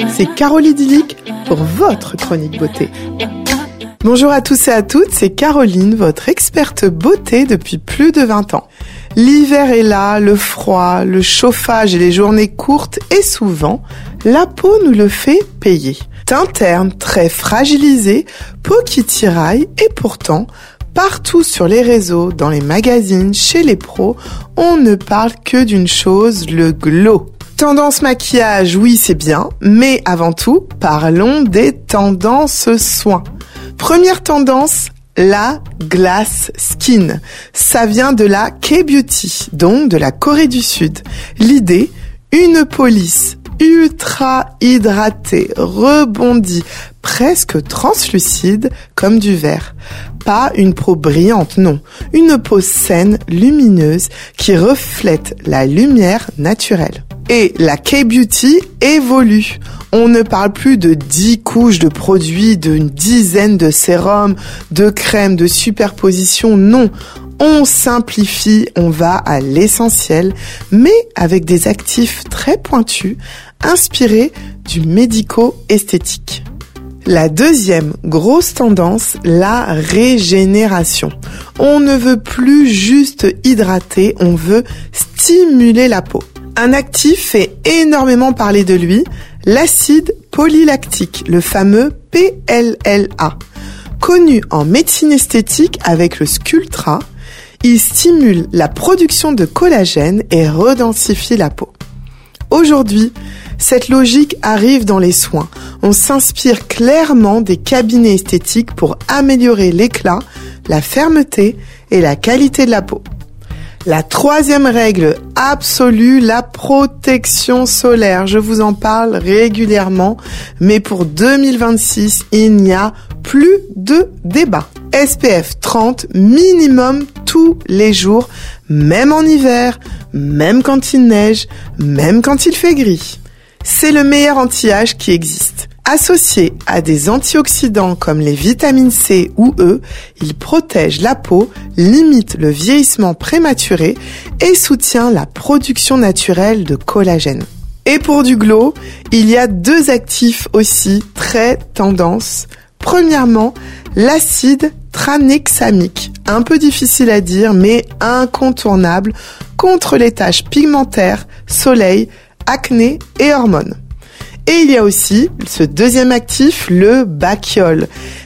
c'est Caroline Idyllique pour votre chronique beauté. Bonjour à tous et à toutes, c'est Caroline, votre experte beauté depuis plus de 20 ans. L'hiver est là, le froid, le chauffage et les journées courtes et souvent, la peau nous le fait payer. Teint terne, très fragilisé, peau qui tiraille et pourtant, partout sur les réseaux, dans les magazines, chez les pros, on ne parle que d'une chose, le glow. Tendance maquillage, oui c'est bien, mais avant tout, parlons des tendances soins. Première tendance, la glass skin. Ça vient de la K-beauty, donc de la Corée du Sud. L'idée, une peau lisse, ultra hydratée, rebondie, presque translucide comme du verre. Pas une peau brillante, non. Une peau saine, lumineuse, qui reflète la lumière naturelle. Et la K-beauty évolue. On ne parle plus de 10 couches de produits, d'une dizaine de sérums, de crèmes, de superpositions, non. On simplifie, on va à l'essentiel, mais avec des actifs très pointus, inspirés du médico-esthétique. La deuxième grosse tendance, la régénération. On ne veut plus juste hydrater, on veut stimuler la peau. Un actif fait énormément parler de lui, l'acide polylactique, le fameux PLLA. Connu en médecine esthétique avec le Sculptra, il stimule la production de collagène et redensifie la peau. Aujourd'hui, cette logique arrive dans les soins. On s'inspire clairement des cabinets esthétiques pour améliorer l'éclat, la fermeté et la qualité de la peau. La troisième règle absolue, la protection solaire. Je vous en parle régulièrement, mais pour 2026, il n'y a plus de débat. SPF 30 minimum tous les jours, même en hiver, même quand il neige, même quand il fait gris. C'est le meilleur anti-âge qui existe. Associé à des antioxydants comme les vitamines C ou E, il protège la peau, limite le vieillissement prématuré et soutient la production naturelle de collagène. Et pour du glow, il y a 2 actifs aussi très tendance. Premièrement, l'acide tranexamique, un peu difficile à dire mais incontournable contre les taches pigmentaires, soleil, acné et hormones. Et il y a aussi ce deuxième actif, le Bakiol.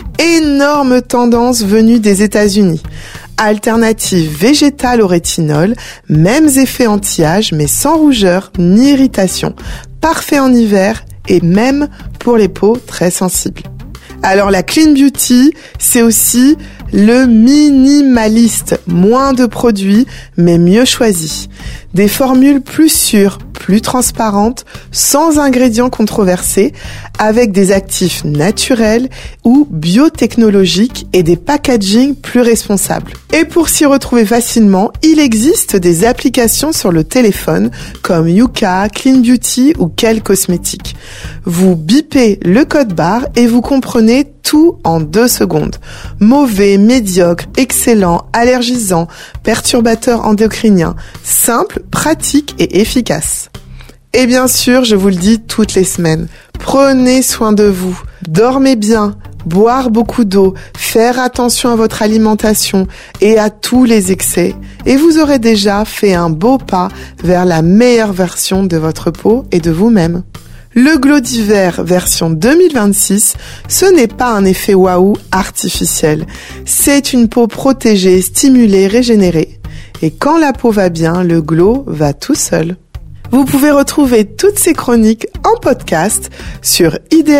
Énorme tendance venue des États-Unis. Alternative végétale au rétinol, mêmes effets anti-âge mais sans rougeur ni irritation. Parfait en hiver et même pour les peaux très sensibles. Alors la Clean Beauty, c'est aussi le minimaliste, moins de produits mais mieux choisis. Des formules plus sûres, plus transparentes, sans ingrédients controversés, avec des actifs naturels ou biotechnologiques et des packagings plus responsables. Et pour s'y retrouver facilement, il existe des applications sur le téléphone comme Yuka, Clean Beauty ou Quel Cosmétique. Vous bipez le code barre et vous comprenez tout en 2 secondes. Mauvais, médiocre, excellent, allergisant, perturbateur endocrinien, simple, pratique et efficace. Et bien sûr, je vous le dis toutes les semaines, prenez soin de vous, dormez bien, boire beaucoup d'eau, faire attention à votre alimentation et à tous les excès, et vous aurez déjà fait un beau pas vers la meilleure version de votre peau et de vous-même. Le glow d'hiver version 2026, ce n'est pas un effet waouh artificiel. C'est une peau protégée, stimulée, régénérée. Et quand la peau va bien, le glow va tout seul. Vous pouvez retrouver toutes ces chroniques en podcast sur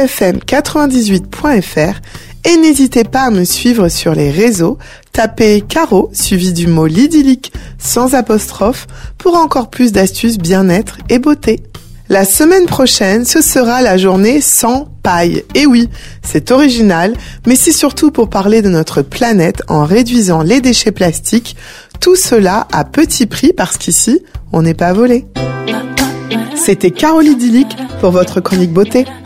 idfm98.fr et n'hésitez pas à me suivre sur les réseaux. Tapez Caro suivi du mot l'idyllique sans apostrophe pour encore plus d'astuces bien-être et beauté. La semaine prochaine, ce sera la journée sans paille. Et oui, c'est original, mais c'est surtout pour parler de notre planète en réduisant les déchets plastiques. Tout cela à petit prix parce qu'ici, on n'est pas volé. C'était Caroline Idyllique pour votre chronique beauté.